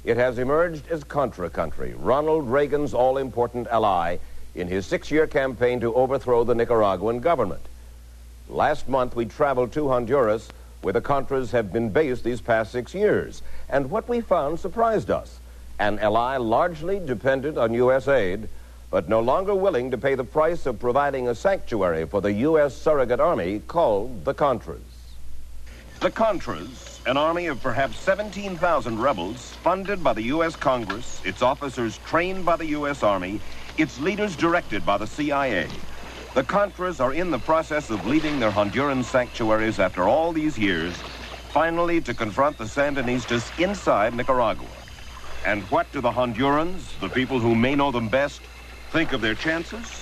it has emerged as Contra country, Ronald Reagan's all-important ally in his 6-year campaign to overthrow the Nicaraguan government. Last month, we traveled to Honduras, where the Contras have been based these past 6 years. And what we found surprised us. An ally largely dependent on U.S. aid, but no longer willing to pay the price of providing a sanctuary for the U.S. surrogate army called the Contras. The Contras, an army of perhaps 17,000 rebels, funded by the U.S. Congress, its officers trained by the U.S. Army, its leaders directed by the CIA. The Contras are in the process of leaving their Honduran sanctuaries after all these years, finally to confront the Sandinistas inside Nicaragua. And what do the Hondurans, the people who may know them best, think of their chances?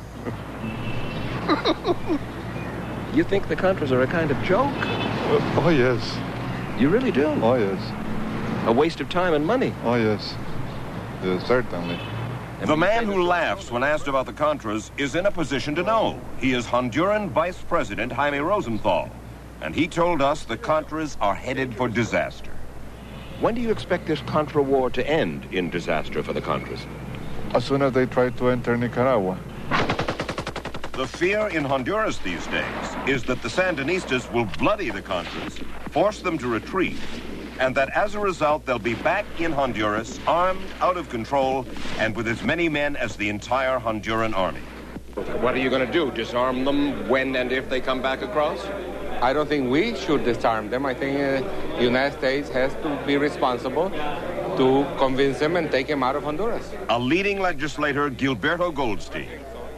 You think the Contras are a kind of joke? Oh, yes. You really do? Oh, yes. A waste of time and money? Oh, yes. Yes, certainly. The man who laughs when asked about the Contras is in a position to know. He is Honduran Vice President Jaime Rosenthal, and he told us the Contras are headed for disaster. When do you expect this Contra war to end in disaster for the Contras? As soon as they try to enter Nicaragua. The fear in Honduras these days is that the Sandinistas will bloody the Contras, force them to retreat, and that as a result they'll be back in Honduras, armed, out of control, and with as many men as the entire Honduran army. What are you going to do? Disarm them when and if they come back across? I don't think we should disarm them. I think the United States has to be responsible to convince them and take them out of Honduras. A leading legislator, Gilberto Goldstein.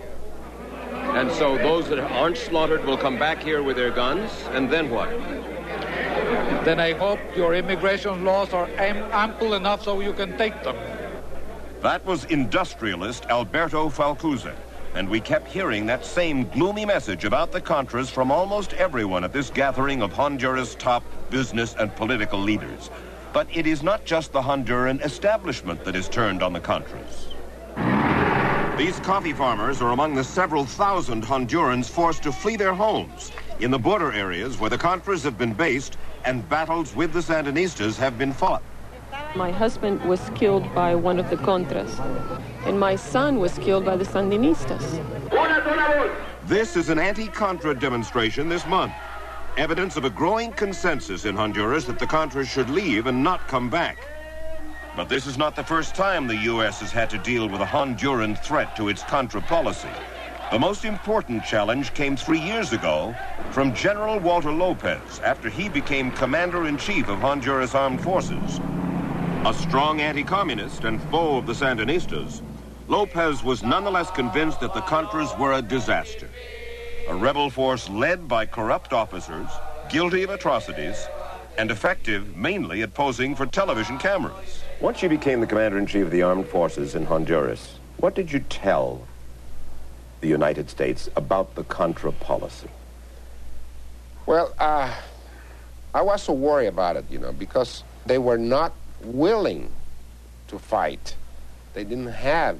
And so those that aren't slaughtered will come back here with their guns, and then what? Then I hope your immigration laws are ample enough so you can take them. That was industrialist Alberto Falcuzar, and we kept hearing that same gloomy message about the Contras from almost everyone at this gathering of Honduras' top business and political leaders. But it is not just the Honduran establishment that is turned on the Contras. These coffee farmers are among the several thousand Hondurans forced to flee their homes in the border areas where the Contras have been based and battles with the Sandinistas have been fought. My husband was killed by one of the Contras, and my son was killed by the Sandinistas. This is an anti-Contra demonstration this month. Evidence of a growing consensus in Honduras that the Contras should leave and not come back. But this is not the first time the U.S. has had to deal with a Honduran threat to its Contra policy. The most important challenge came 3 years ago from General Walter Lopez after he became Commander-in-Chief of Honduras Armed Forces. A strong anti-communist and foe of the Sandinistas, Lopez was nonetheless convinced that the Contras were a disaster. A rebel force led by corrupt officers, guilty of atrocities, and effective mainly at posing for television cameras. Once you became the Commander-in-Chief of the Armed Forces in Honduras, what did you tell the United States about the Contra policy? Well, I was so worried about it, because they were not willing to fight. They didn't have,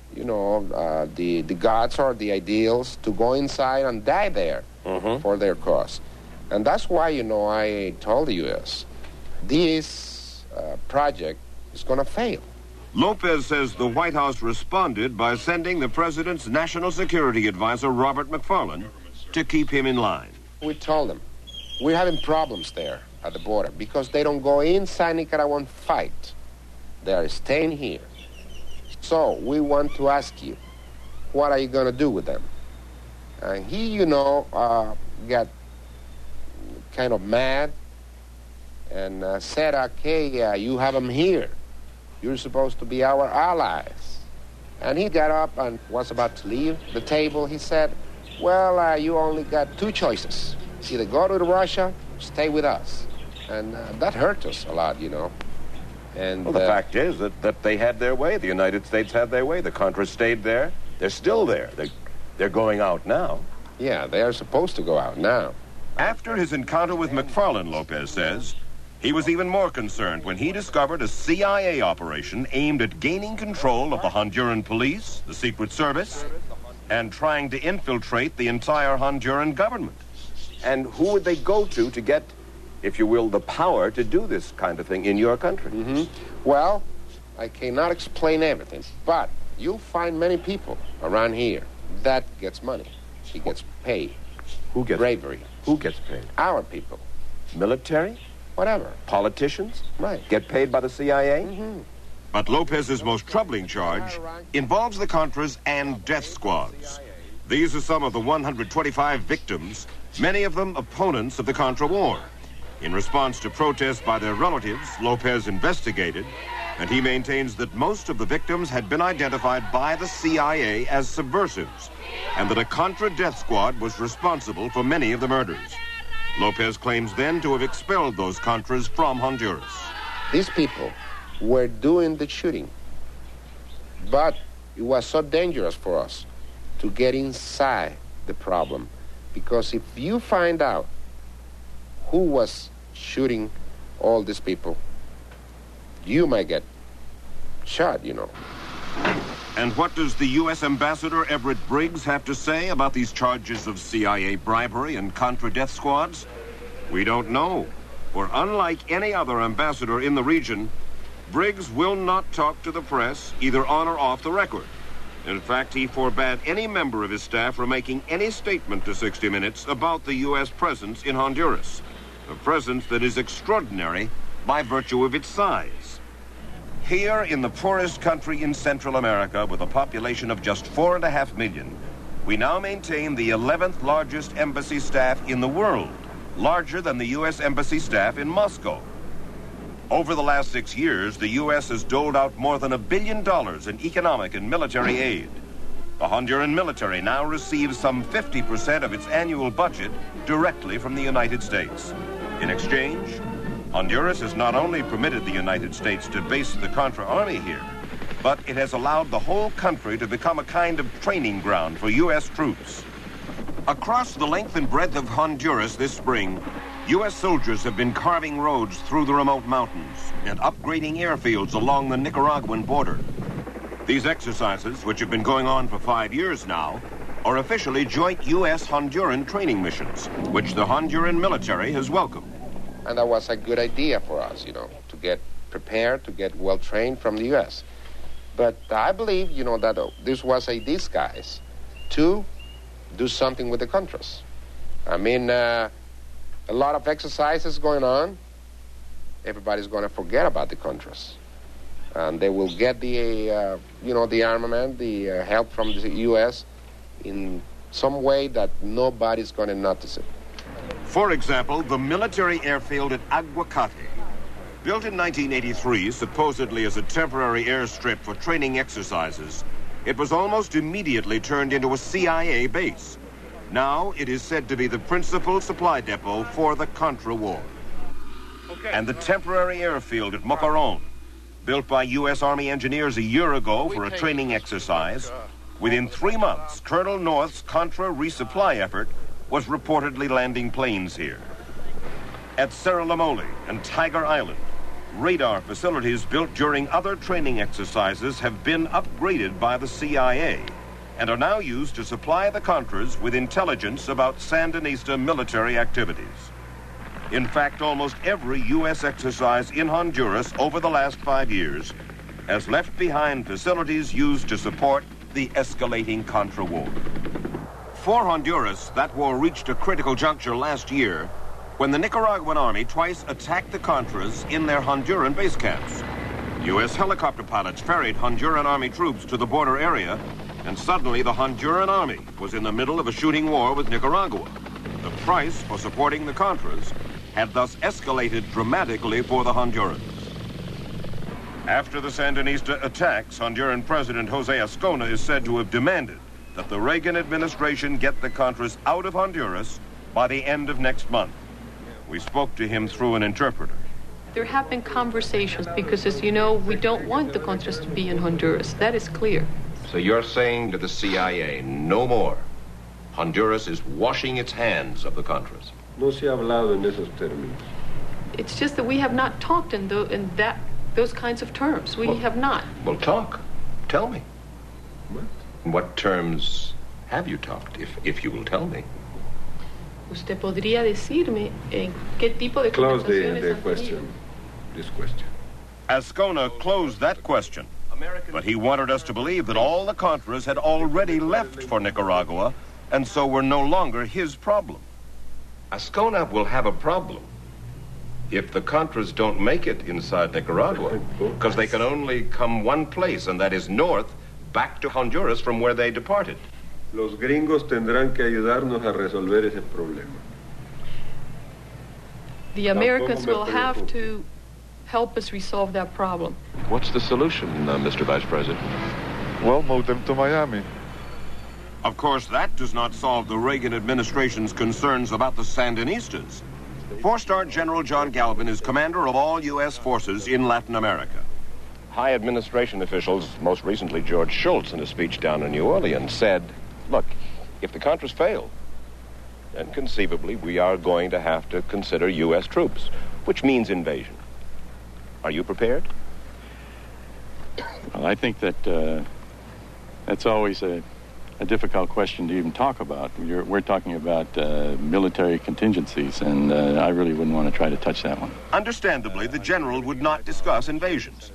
the guts or the ideals to go inside and die there for their cause. And that's why, I told the U.S. this project is going to fail. Lopez says the White House responded by sending the president's national security advisor, Robert McFarlane, to keep him in line. We told them, we're having problems there at the border because they don't go inside Nicaragua and fight. They are staying here. So we want to ask you, what are you going to do with them? And he, got kind of mad and said, okay, you have them here. You're supposed to be our allies. And he got up and was about to leave the table. He said, well, you only got two choices. Either go to Russia, stay with us. And that hurt us a lot, And well, the fact is that they had their way. The United States had their way. The Contras stayed there. They're still there. They're going out now. Yeah, they are supposed to go out now. After his encounter with McFarlane, Lopez says, he was even more concerned when he discovered a CIA operation aimed at gaining control of the Honduran police, the Secret Service, and trying to infiltrate the entire Honduran government. And who would they go to get if you will, the power to do this kind of thing in your country. Mm-hmm. Well, I cannot explain everything, but you'll find many people around here that gets money. He gets paid. Who gets bravery? Who gets paid? Our people. Military? Whatever. Politicians? Right. Get paid by the CIA? Mm-hmm. But Lopez's most troubling charge involves the Contras and death squads. These are some of the 125 victims, many of them opponents of the Contra war. In response to protests by their relatives, Lopez investigated, and he maintains that most of the victims had been identified by the CIA as subversives, and that a Contra death squad was responsible for many of the murders. Lopez claims then to have expelled those Contras from Honduras. These people were doing the shooting, but it was so dangerous for us to get inside the problem, because if you find out who was shooting all these people, you might get shot, you know. And what does the U.S. Ambassador Everett Briggs have to say about these charges of CIA bribery and Contra death squads? We don't know, for unlike any other ambassador in the region, Briggs will not talk to the press, either on or off the record. In fact, he forbade any member of his staff from making any statement to 60 Minutes about the U.S. presence in Honduras, a presence that is extraordinary by virtue of its size. Here in the poorest country in Central America, with a population of just 4.5 million, we now maintain the 11th largest embassy staff in the world, larger than the U.S. embassy staff in Moscow. Over the last 6 years, the U.S. has doled out more than $1 billion in economic and military aid. The Honduran military now receives some 50% of its annual budget directly from the United States. In exchange, Honduras has not only permitted the United States to base the Contra army here, but it has allowed the whole country to become a kind of training ground for U.S. troops. Across the length and breadth of Honduras this spring, U.S. soldiers have been carving roads through the remote mountains and upgrading airfields along the Nicaraguan border. These exercises, which have been going on for 5 years now, are officially joint U.S.-Honduran training missions, which the Honduran military has welcomed. And that was a good idea for us, you know, to get prepared, to get well-trained from the U.S. But I believe, you know, that this was a disguise to do something with the Contras. I mean, a lot of exercises going on. Everybody's going to forget about the Contras. And they will get the, you know, the armament, the help from the U.S. in some way that nobody's going to notice it. For example, the military airfield at Aguacate. Built in 1983, supposedly as a temporary airstrip for training exercises, it was almost immediately turned into a CIA base. Now it is said to be the principal supply depot for the Contra war. And the temporary airfield at Mocoron, built by U.S. Army engineers a year ago for a training exercise, within 3 months, Colonel North's Contra resupply effort was reportedly landing planes here. At Cerro Lamole and Tiger Island, radar facilities built during other training exercises have been upgraded by the CIA and are now used to supply the Contras with intelligence about Sandinista military activities. In fact, almost every U.S. exercise in Honduras over the last 5 years has left behind facilities used to support the escalating Contra war. For Honduras, that war reached a critical juncture last year when the Nicaraguan army twice attacked the Contras in their Honduran base camps. U.S. helicopter pilots ferried Honduran army troops to the border area, and suddenly the Honduran army was in the middle of a shooting war with Nicaragua. The price for supporting the Contras had thus escalated dramatically for the Hondurans. After the Sandinista attacks, Honduran President Jose Ascona is said to have demanded that the Reagan administration get the Contras out of Honduras by the end of next month. We spoke to him through an interpreter. There have been conversations because, as you know, we don't want the Contras to be in Honduras. That is clear. So you're saying to the CIA, no more. Honduras is washing its hands of the Contras. No se ha hablado en esos términos. It's just that we have not talked in those kinds of terms. We have not. Well, talk. Tell me. What? In what terms have you talked, if you will tell me? ¿Usted podría decirme en qué tipo de Close conversaciones the han question. This question. Ascona closed that question, but he wanted us to believe that all the Contras had already left for Nicaragua, and so were no longer his problem. Ascona will have a problem if the Contras don't make it inside Nicaragua, because they can only come one place, and that is north, back to Honduras from where they departed. Los gringos tendrán que ayudarnos a resolver ese problema. The Americans will have to help us resolve that problem. What's the solution, Mr. Vice President? Well, move them to Miami. Of course, that does not solve the Reagan administration's concerns about the Sandinistas. Four-star General John Galvin is commander of all U.S. forces in Latin America. High administration officials, most recently George Shultz in a speech down in New Orleans, said, look, if the Contras fail, then conceivably we are going to have to consider U.S. troops, which means invasion. Are you prepared? Well, I think that that's always a difficult question to even talk about. We're talking about military contingencies, and I really wouldn't want to try to touch that one. Understandably, the general would not discuss invasions.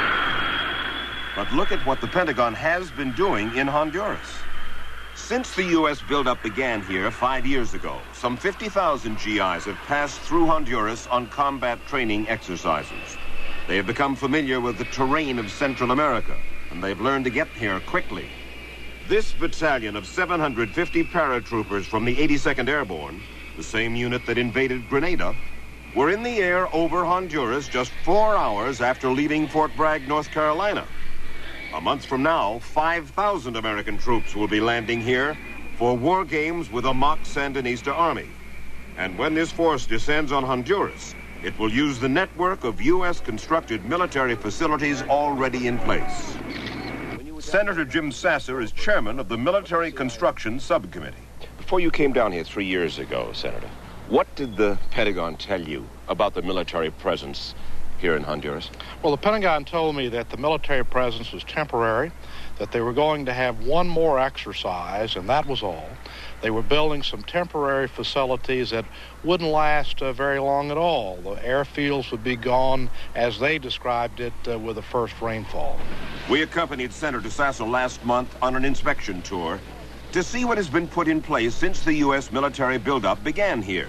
But look at what the Pentagon has been doing in Honduras. Since the U.S. buildup began here 5 years ago, some 50,000 GIs have passed through Honduras on combat training exercises. They have become familiar with the terrain of Central America, and they've learned to get here quickly. This battalion of 750 paratroopers from the 82nd Airborne, the same unit that invaded Grenada, were in the air over Honduras just 4 hours after leaving Fort Bragg, North Carolina. A month from now, 5,000 American troops will be landing here for war games with a mock Sandinista army. And when this force descends on Honduras, it will use the network of U.S.-constructed military facilities already in place. Senator Jim Sasser is chairman of the Military Construction Subcommittee. Before you came down here 3 years ago, Senator, what did the Pentagon tell you about the military presence here in Honduras? Well, the Pentagon told me that the military presence was temporary, that they were going to have one more exercise, and that was all. They were building some temporary facilities that wouldn't last very long at all. The airfields would be gone, as they described it, with the first rainfall. We accompanied Senator Sasser last month on an inspection tour to see what has been put in place since the U.S. military buildup began here.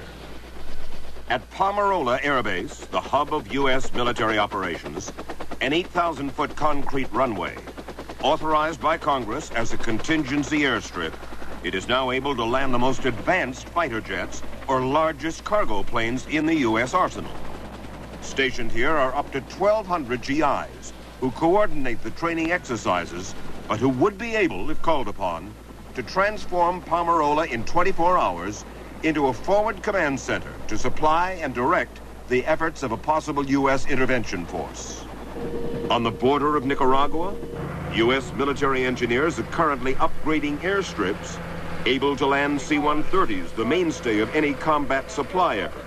At Palmarola Air Base, the hub of U.S. military operations, an 8,000-foot concrete runway, authorized by Congress as a contingency airstrip, it is now able to land the most advanced fighter jets or largest cargo planes in the U.S. arsenal. Stationed here are up to 1,200 GIs who coordinate the training exercises, but who would be able, if called upon, to transform Palmarola in 24 hours into a forward command center to supply and direct the efforts of a possible U.S. intervention force. On the border of Nicaragua, U.S. military engineers are currently upgrading airstrips able to land C-130s, the mainstay of any combat supply effort.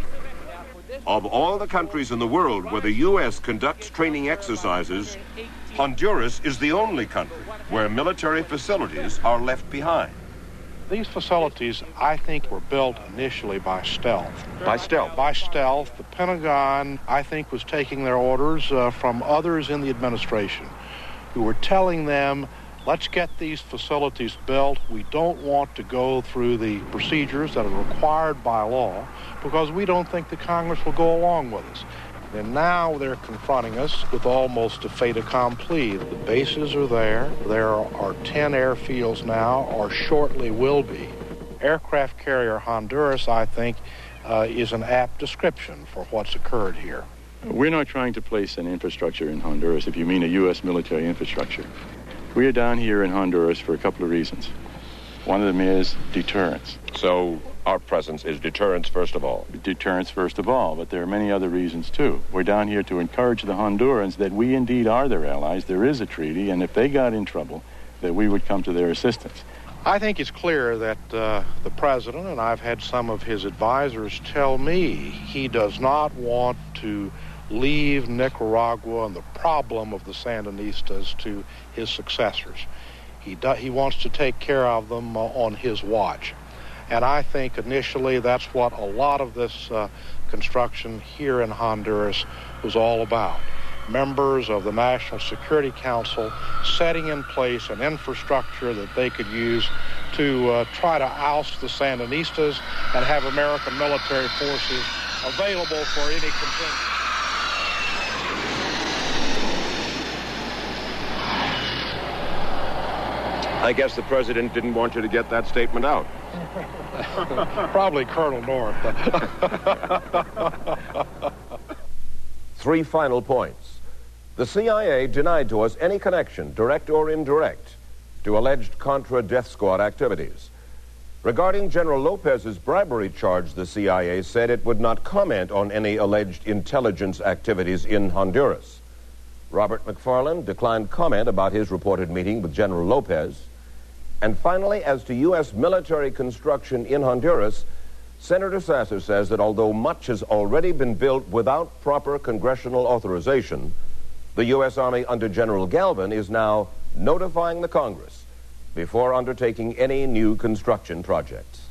Of all the countries in the world where the U.S. conducts training exercises, Honduras is the only country where military facilities are left behind. These facilities, I think, were built initially by stealth. By stealth? By stealth. The Pentagon, I think, was taking their orders from others in the administration who were telling them, let's get these facilities built. We don't want to go through the procedures that are required by law because we don't think the Congress will go along with us. And now they're confronting us with almost a fait accompli. The bases are there. There are 10 airfields now, or shortly will be. Aircraft carrier Honduras, I think, is an apt description for what's occurred here. We're not trying to place an infrastructure in Honduras, if you mean a U.S. military infrastructure. We are down here in Honduras for a couple of reasons. One of them is deterrence. So our presence is deterrence first of all? Deterrence first of all, but there are many other reasons too. We're down here to encourage the Hondurans that we indeed are their allies. There is a treaty, and if they got in trouble, that we would come to their assistance. I think it's clear that the president, and I've had some of his advisors tell me, he does not want to leave Nicaragua and the problem of the Sandinistas to his successors. He wants to take care of them on his watch. And I think initially that's what a lot of this construction here in Honduras was all about. Members of the National Security Council setting in place an infrastructure that they could use to try to oust the Sandinistas and have American military forces available for any contingency. I guess the president didn't want you to get that statement out. Probably Colonel North. 3 final points. The CIA denied to us any connection, direct or indirect, to alleged Contra death squad activities. Regarding General Lopez's bribery charge, the CIA said it would not comment on any alleged intelligence activities in Honduras. Robert McFarland declined comment about his reported meeting with General Lopez. And finally, as to U.S. military construction in Honduras, Senator Sasser says that although much has already been built without proper congressional authorization, the U.S. Army under General Galvin is now notifying the Congress before undertaking any new construction projects.